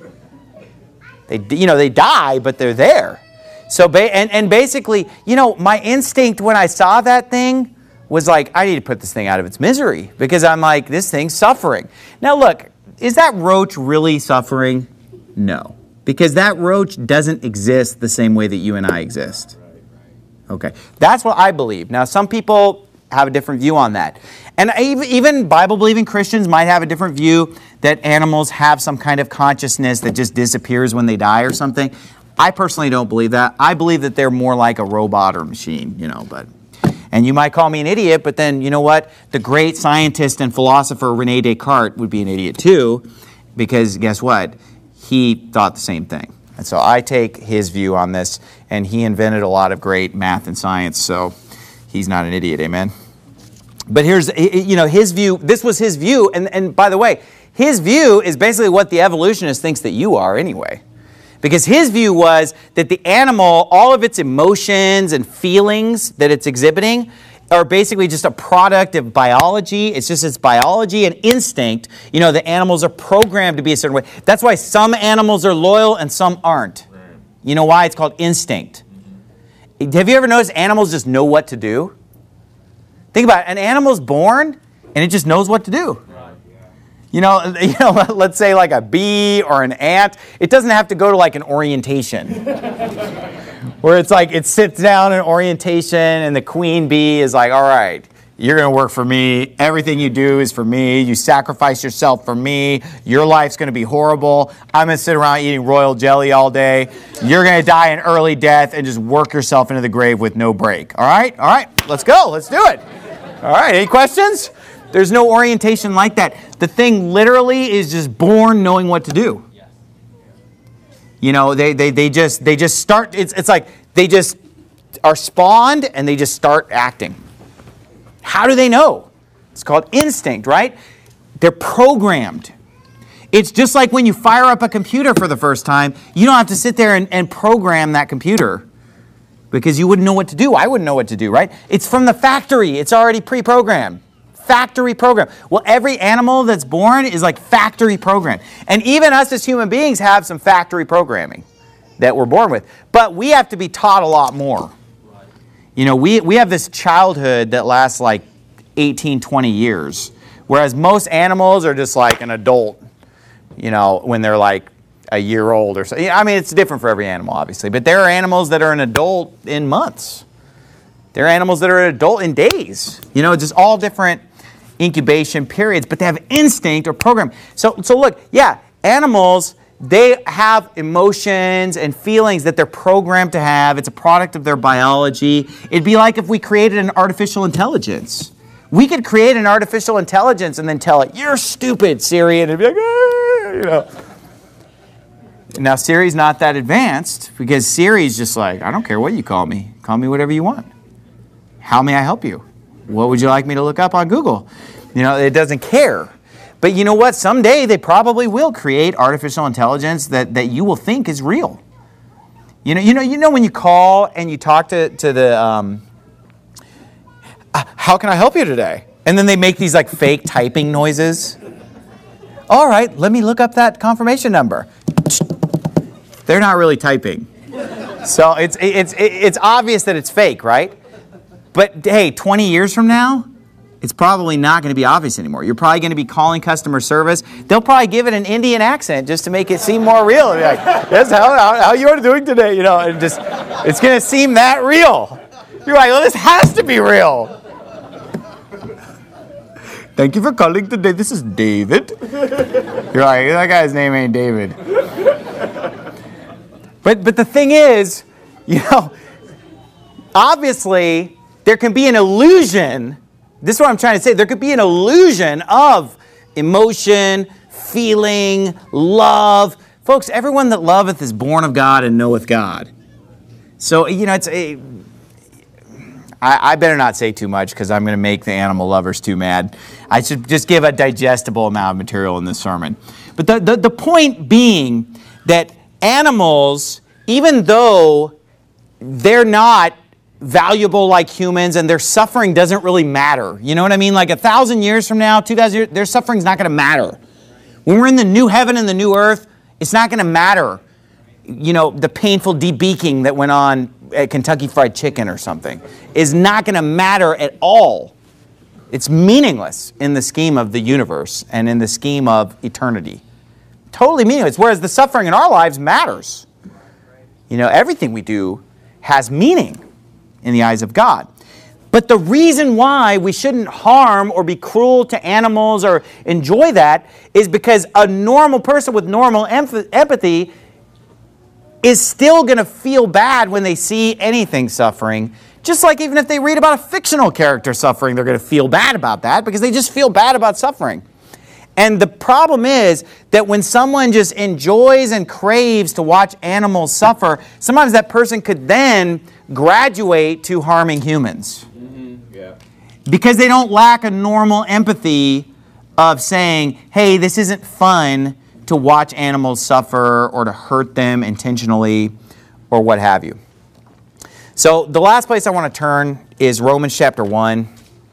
They, you know, they die, but they're there. So, ba- and, and basically, you know, my instinct when I saw that thing was like, I need to put this thing out of its misery because I'm like, this thing's suffering. Now look, is that roach really suffering? No. Because that roach doesn't exist the same way that you and I exist. Okay. That's what I believe. Now, some people have a different view on that. And even Bible-believing Christians might have a different view that animals have some kind of consciousness that just disappears when they die or something. I personally don't believe that. I believe that they're more like a robot or machine, you know, but And you might call me an idiot, but then you know what? The great scientist and philosopher René Descartes would be an idiot too, because guess what? He thought the same thing. And so I take his view on this, and he invented a lot of great math and science, so he's not an idiot, amen? But here's, you know, his view, this was his view, and, and by the way, his view is basically what the evolutionist thinks that you are anyway. Because his view was that the animal, all of its emotions and feelings that it's exhibiting are basically just a product of biology. It's just its biology and instinct. You know, the animals are programmed to be a certain way. That's why some animals are loyal and some aren't. You know why? It's called instinct. Have you ever noticed animals just know what to do? Think about it. An animal's born and it just knows what to do. You know, you know, let's say like a bee or an ant, it doesn't have to go to like an orientation. Where it's like it sits down in orientation and the queen bee is like, all right, you're going to work for me. Everything you do is for me. You sacrifice yourself for me. Your life's going to be horrible. I'm going to sit around eating royal jelly all day. You're going to die an early death and just work yourself into the grave with no break. All right? All right, let's go. Let's do it. All right, any questions? There's no orientation like that. The thing literally is just born knowing what to do. You know, they, they, they just they just start, it's, it's like they just are spawned and they just start acting. How do they know? It's called instinct, right? They're programmed. It's just like when you fire up a computer for the first time, you don't have to sit there and, and program that computer because you wouldn't know what to do. I wouldn't know what to do, right? It's from the factory. It's already pre-programmed. Factory program. Well, every animal that's born is like factory programmed. And even us as human beings have some factory programming that we're born with. But we have to be taught a lot more. You know, we, we have this childhood that lasts like eighteen, twenty years. Whereas most animals are just like an adult, you know, when they're like a year old or so. I mean, it's different for every animal, obviously. But there are animals that are an adult in months. There are animals that are an adult in days. You know, just all different incubation periods, but they have instinct or program. So, so look, yeah, animals, they have emotions and feelings that they're programmed to have. It's a product of their biology. It'd be like if we created an artificial intelligence. We could create an artificial intelligence and then tell it, you're stupid, Siri, and it'd be like, ah, you know. Now, Siri's not that advanced because Siri's just like, I don't care what you call me. Call me whatever you want. How may I help you? What would you like me to look up on Google? You know, it doesn't care. But you know what? Someday they probably will create artificial intelligence that, that you will think is real. You know, you know, you know when you call and you talk to, to the, um, how can I help you today? And then they make these like fake typing noises. All right, let me look up that confirmation number. They're not really typing. So it's, it's, it's obvious that it's fake, right? But hey, twenty years from now, it's probably not going to be obvious anymore. You're probably going to be calling customer service. They'll probably give it an Indian accent just to make it seem more real. And be like, yes, how, how, how you are doing today? You know, and just, it's going to seem that real. You're like, well, this has to be real. Thank you for calling today. This is David. You're like, that guy's name ain't David. But, but the thing is, you know, obviously, there can be an illusion. This is what I'm trying to say. There could be an illusion of emotion, feeling, love. Folks, everyone that loveth is born of God and knoweth God. So, you know, it's a... I, I better not say too much because I'm going to make the animal lovers too mad. I should just give a digestible amount of material in this sermon. But the, the, the point being that animals, even though they're not valuable like humans and their suffering doesn't really matter. You know what I mean? Like a thousand years from now, two thousand years, their suffering's not going to matter. When we're in the new heaven and the new earth, it's not going to matter. You know, the painful debeaking that went on at Kentucky Fried Chicken or something is not going to matter at all. It's meaningless in the scheme of the universe and in the scheme of eternity. Totally meaningless. Whereas the suffering in our lives matters. You know, everything we do has meaning in the eyes of God. But the reason why we shouldn't harm or be cruel to animals or enjoy that is because a normal person with normal empathy is still going to feel bad when they see anything suffering Just like even if they read about a fictional character suffering, they're going to feel bad about that because they just feel bad about suffering. And the problem is that when someone just enjoys and craves to watch animals suffer, sometimes that person could then graduate to harming humans. Mm-hmm. Yeah. Because they don't lack a normal empathy of saying, hey, this isn't fun to watch animals suffer or to hurt them intentionally or what have you. So the last place I want to turn is Romans chapter one.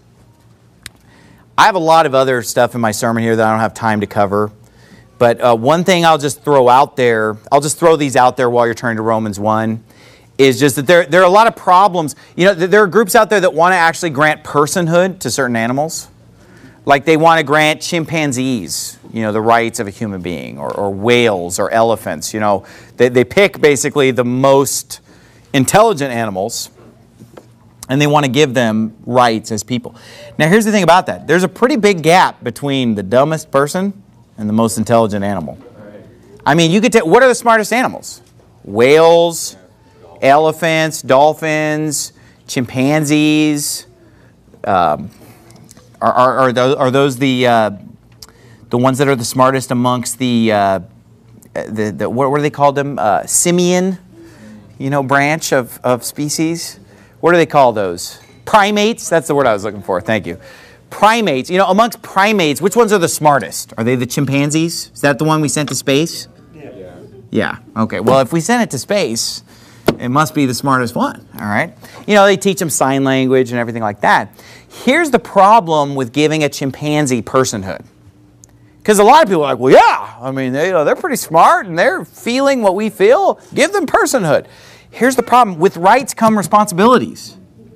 I have a lot of other stuff in my sermon here that I don't have time to cover. But uh, one thing I'll just throw out there, I'll just throw these out there while you're turning to Romans one, is just that there, there are a lot of problems. You know, there are groups out there that want to actually grant personhood to certain animals. Like they want to grant chimpanzees, you know, the rights of a human being, or, or whales or elephants. You know, they, they pick basically the most intelligent animals, and they want to give them rights as people. Now, here's the thing about that. There's a pretty big gap between the dumbest person and the most intelligent animal. I mean, you could take, what are the smartest animals? Whales, elephants, dolphins, chimpanzees. Um, are, are, are, those, are those the uh, the ones that are the smartest amongst the, uh, the, the what, what do they call them? Uh, simian, you know, branch of, of species. What do they call those? Primates? That's the word I was looking for. Thank you. Primates. You know, amongst primates, which ones are the smartest? Are they the chimpanzees? Is that the one we sent to space? Yeah. Yeah. Okay. Well, if we sent it to space, it must be the smartest one. All right. You know, they teach them sign language and everything like that. Here's the problem with giving a chimpanzee personhood. Because a lot of people are like, well, yeah, I mean, they, you know, they're pretty smart and they're feeling what we feel. Give them personhood. Here's the problem. With rights come responsibilities.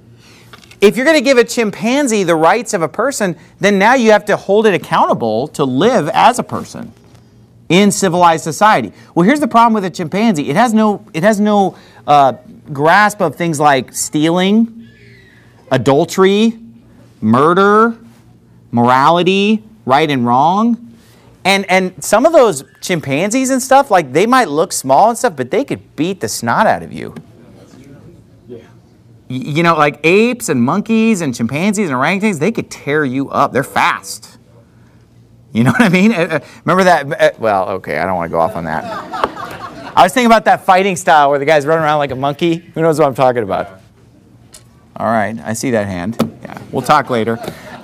If you're going to give a chimpanzee the rights of a person, then now you have to hold it accountable to live as a person in civilized society. Well, here's the problem with a chimpanzee. It has no, it has no uh, grasp of things like stealing, adultery, murder, morality, right and wrong. And and some of those chimpanzees and stuff, like they might look small and stuff, but they could beat the snot out of you. Yeah. You know, like apes and monkeys and chimpanzees and orangutans, they could tear you up. They're fast. You know what I mean? Remember that? Well, okay, I don't want to go off on that. I was thinking about that fighting style where the guy's running around like a monkey. Who knows what I'm talking about? All right, I see that hand. Yeah, we'll talk later.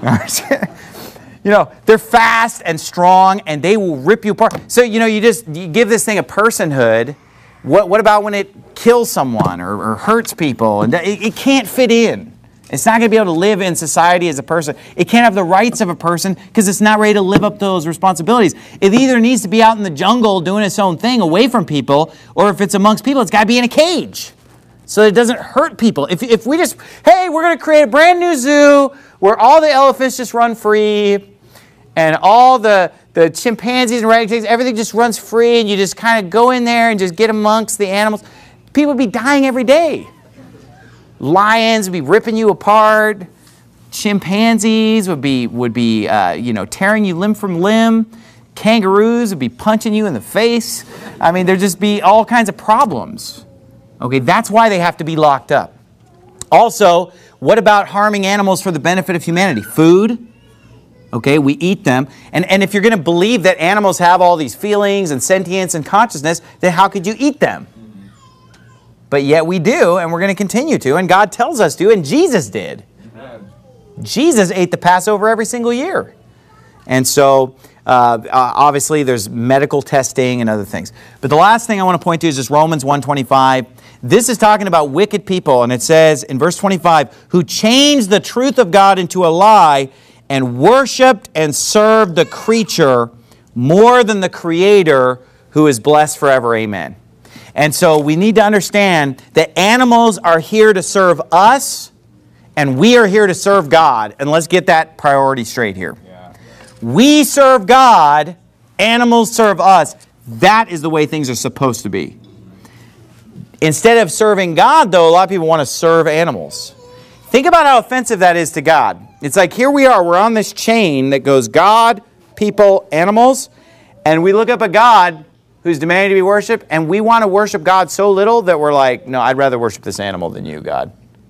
You know, they're fast and strong, and they will rip you apart. So, you know, you just you give this thing a personhood. What what about when it kills someone or, or hurts people? And it, it can't fit in. It's not going to be able to live in society as a person. It can't have the rights of a person because it's not ready to live up to those responsibilities. It either needs to be out in the jungle doing its own thing away from people, or if it's amongst people, it's got to be in a cage so that it doesn't hurt people. If, if we just, hey, we're going to create a brand new zoo where all the elephants just run free, and all the, the chimpanzees and orangutans, everything just runs free, and you just kind of go in there and just get amongst the animals. People would be dying every day. Lions would be ripping you apart. Chimpanzees would be, would be uh, you know, tearing you limb from limb. Kangaroos would be punching you in the face. I mean, there'd just be all kinds of problems. Okay, that's why they have to be locked up. Also, what about harming animals for the benefit of humanity? Food. Okay, we eat them. And, and if you're going to believe that animals have all these feelings and sentience and consciousness, then how could you eat them? But yet we do, and we're going to continue to, and God tells us to, and Jesus did. Amen. Jesus ate the Passover every single year. And so, uh, obviously, there's medical testing and other things. But the last thing I want to point to is just Romans one twenty-five. This is talking about wicked people, and it says in verse twenty-five, who changed the truth of God into a lie and worshipped and served the creature more than the Creator, who is blessed forever. Amen. And so we need to understand that animals are here to serve us, and we are here to serve God. And let's get that priority straight here. Yeah. We serve God, animals serve us. That is the way things are supposed to be. Instead of serving God, though, a lot of people want to serve animals. Think about how offensive that is to God. It's like here we are, we're on this chain that goes God, people, animals, and we look up at God who's demanding to be worshipped, and we want to worship God so little that we're like, no, I'd rather worship this animal than you, God.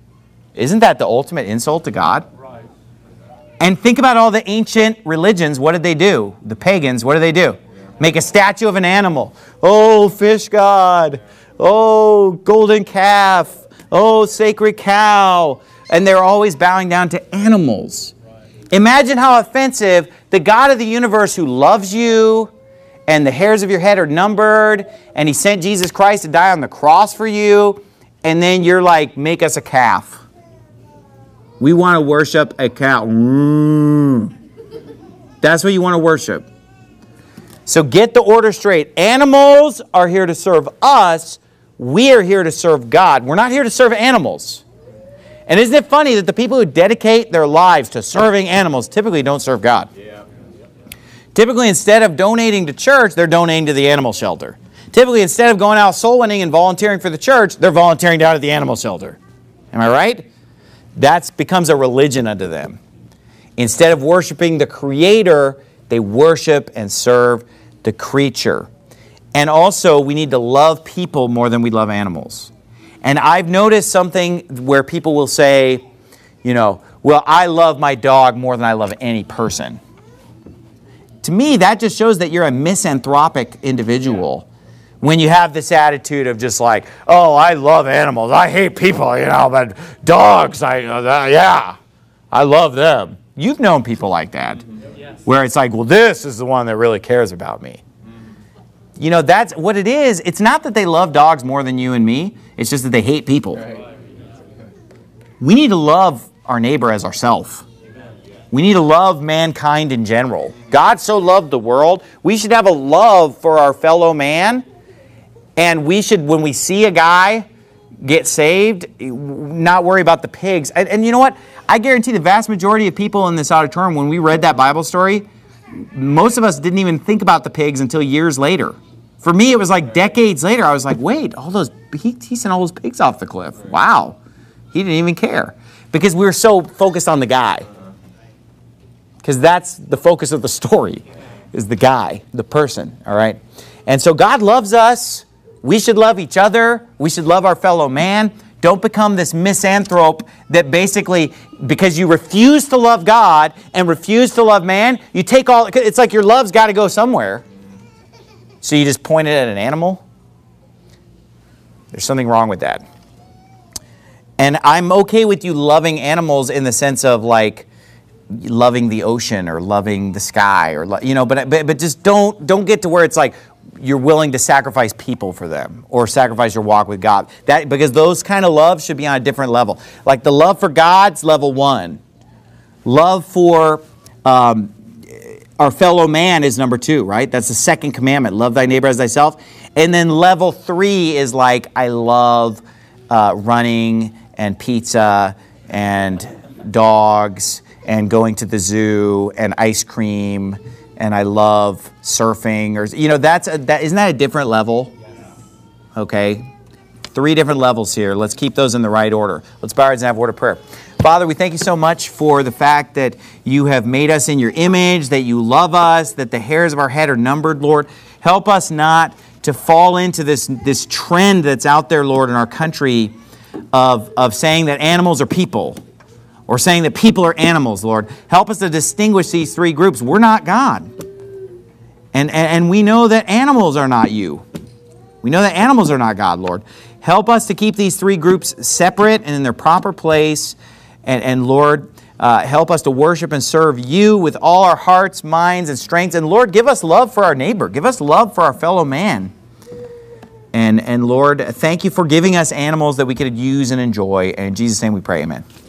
Isn't that the ultimate insult to God? And think about all the ancient religions. What did they do? The pagans, what did they do? Make a statue of an animal. Oh, fish god. Oh, golden calf. Oh, sacred cow. And they're always bowing down to animals. Imagine how offensive the God of the universe who loves you and the hairs of your head are numbered and He sent Jesus Christ to die on the cross for you, and then you're like, make us a calf. We want to worship a cow. Mm. That's what you want to worship. So get the order straight. Animals are here to serve us. We are here to serve God. We're not here to serve animals. And isn't it funny that the people who dedicate their lives to serving animals typically don't serve God? Yeah. Typically, instead of donating to church, they're donating to the animal shelter. Typically, instead of going out soul winning and volunteering for the church, they're volunteering down at the animal shelter. Am I right? That becomes a religion unto them. Instead of worshiping the Creator, they worship and serve the creature. And also, we need to love people more than we love animals. And I've noticed something where people will say, you know, well, I love my dog more than I love any person. To me, that just shows that you're a misanthropic individual. When you have this attitude of just like, oh, I love animals. I hate people, you know, but dogs, I, uh, yeah, I love them. You've known people like that, yes. Where it's like, well, this is the one that really cares about me. You know, that's what it is. It's not that they love dogs more than you and me. It's just that they hate people. We need to love our neighbor as ourselves. We need to love mankind in general. God so loved the world. We should have a love for our fellow man. And we should, when we see a guy get saved, not worry about the pigs. And, and you know what? I guarantee the vast majority of people in this auditorium, when we read that Bible story, most of us didn't even think about the pigs until years later. For me, it was like decades later. I was like, wait, all those he, he sent all those pigs off the cliff. Wow. He didn't even care. Because we were so focused on the guy. Because that's the focus of the story, is the guy, the person, all right? And so God loves us. We should love each other. We should love our fellow man. Don't become this misanthrope that basically, because you refuse to love God and refuse to love man, you take all, it's like your love's got to go somewhere. So you just point it at an animal? There's something wrong with that. And I'm okay with you loving animals in the sense of like loving the ocean or loving the sky, or you know, but but, but just don't don't get to where it's like you're willing to sacrifice people for them or sacrifice your walk with God. That because those kind of love should be on a different level. Like the love for God's level one. Love for um, our fellow man is number two, right? That's the second commandment. Love thy neighbor as thyself. And then level three is like, I love uh, running and pizza and dogs and going to the zoo and ice cream, and I love surfing, or you know, that's a, that isn't that a different level? Okay, three different levels here. Let's keep those in the right order. Let's bow our heads and have a word of prayer. Father, we thank you so much for the fact that you have made us in your image, that you love us, that the hairs of our head are numbered, Lord. Help us not to fall into this, this trend that's out there, Lord, in our country of, of saying that animals are people, or saying that people are animals, Lord. Help us to distinguish these three groups. We're not God. And, and, and we know that animals are not you. We know that animals are not God, Lord. Help us to keep these three groups separate and in their proper place. And, and Lord, uh, help us to worship and serve you with all our hearts, minds, and strengths. And Lord, give us love for our neighbor. Give us love for our fellow man. And, and Lord, thank you for giving us animals that we could use and enjoy. And in Jesus' name we pray, amen.